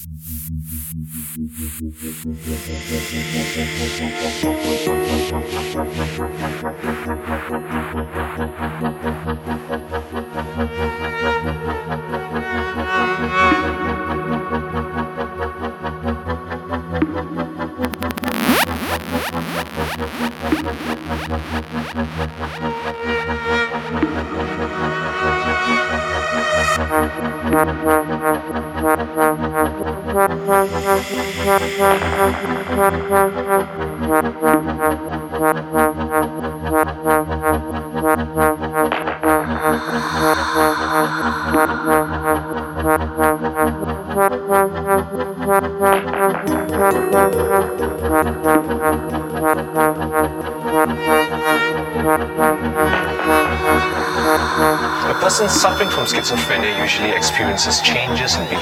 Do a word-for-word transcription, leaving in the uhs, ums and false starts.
A person suffering from schizophrenia usually experiences changes in behavior